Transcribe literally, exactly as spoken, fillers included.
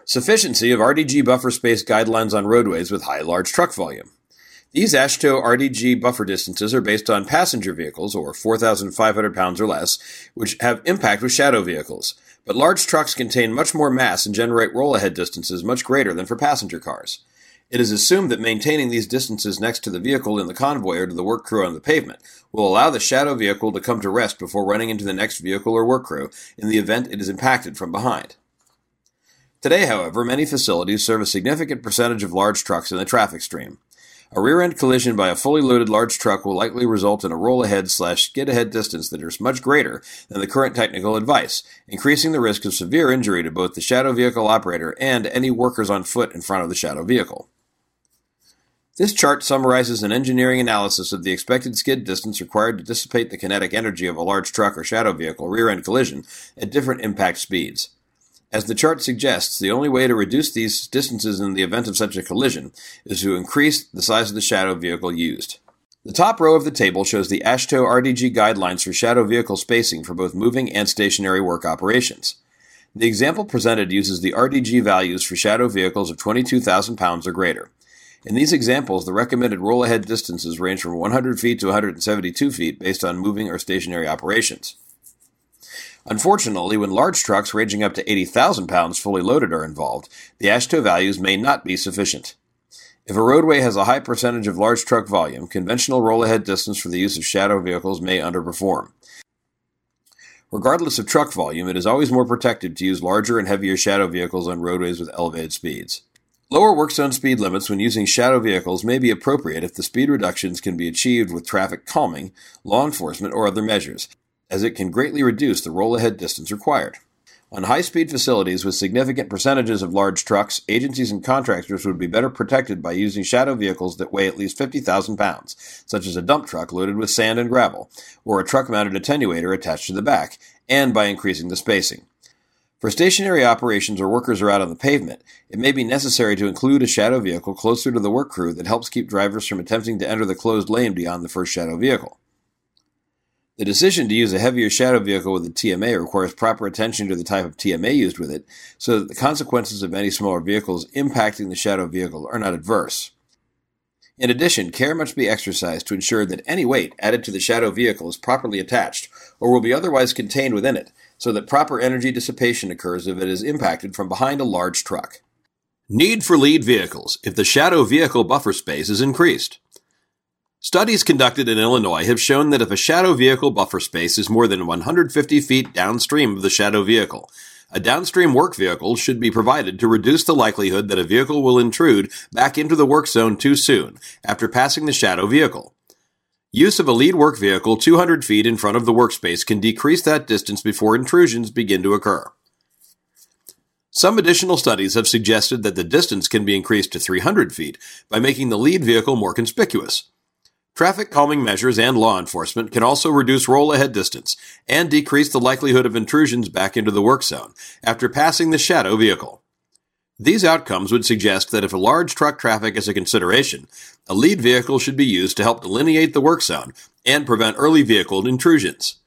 Sufficiency of R D G buffer space guidelines on roadways with high large truck volume. These AASHTO R D G buffer distances are based on passenger vehicles, or four thousand five hundred pounds or less, which have impact with shadow vehicles. But large trucks contain much more mass and generate roll-ahead distances much greater than for passenger cars. It is assumed that maintaining these distances next to the vehicle in the convoy or to the work crew on the pavement will allow the shadow vehicle to come to rest before running into the next vehicle or work crew in the event it is impacted from behind. Today, however, many facilities serve a significant percentage of large trucks in the traffic stream. A rear-end collision by a fully loaded large truck will likely result in a roll-ahead slash skid-ahead distance that is much greater than the current technical advice, increasing the risk of severe injury to both the shadow vehicle operator and any workers on foot in front of the shadow vehicle. This chart summarizes an engineering analysis of the expected skid distance required to dissipate the kinetic energy of a large truck or shadow vehicle rear-end collision at different impact speeds. As the chart suggests, the only way to reduce these distances in the event of such a collision is to increase the size of the shadow vehicle used. The top row of the table shows the AASHTO R D G guidelines for shadow vehicle spacing for both moving and stationary work operations. The example presented uses the R D G values for shadow vehicles of twenty-two thousand pounds or greater. In these examples, the recommended roll-ahead distances range from one hundred feet to one hundred seventy-two feet based on moving or stationary operations. Unfortunately, when large trucks ranging up to eighty thousand pounds fully loaded are involved, the AASHTO values may not be sufficient. If a roadway has a high percentage of large truck volume, conventional roll-ahead distance for the use of shadow vehicles may underperform. Regardless of truck volume, it is always more protected to use larger and heavier shadow vehicles on roadways with elevated speeds. Lower work zone speed limits when using shadow vehicles may be appropriate if the speed reductions can be achieved with traffic calming, law enforcement, or other measures, as it can greatly reduce the roll-ahead distance required. On high-speed facilities with significant percentages of large trucks, agencies and contractors would be better protected by using shadow vehicles that weigh at least fifty thousand pounds, such as a dump truck loaded with sand and gravel, or a truck-mounted attenuator attached to the back, and by increasing the spacing. For stationary operations where workers are out on the pavement, it may be necessary to include a shadow vehicle closer to the work crew that helps keep drivers from attempting to enter the closed lane beyond the first shadow vehicle. The decision to use a heavier shadow vehicle with a T M A requires proper attention to the type of T M A used with it, so that the consequences of any smaller vehicles impacting the shadow vehicle are not adverse. In addition, care must be exercised to ensure that any weight added to the shadow vehicle is properly attached, or will be otherwise contained within it, so that proper energy dissipation occurs if it is impacted from behind a large truck. Need for lead vehicles if the shadow vehicle buffer space is increased. Studies conducted in Illinois have shown that if a shadow vehicle buffer space is more than one hundred fifty feet downstream of the shadow vehicle, a downstream work vehicle should be provided to reduce the likelihood that a vehicle will intrude back into the work zone too soon after passing the shadow vehicle. Use of a lead work vehicle two hundred feet in front of the workspace can decrease that distance before intrusions begin to occur. Some additional studies have suggested that the distance can be increased to three hundred feet by making the lead vehicle more conspicuous. Traffic calming measures and law enforcement can also reduce roll-ahead distance and decrease the likelihood of intrusions back into the work zone after passing the shadow vehicle. These outcomes would suggest that if a large truck traffic is a consideration, a lead vehicle should be used to help delineate the work zone and prevent early vehicle intrusions.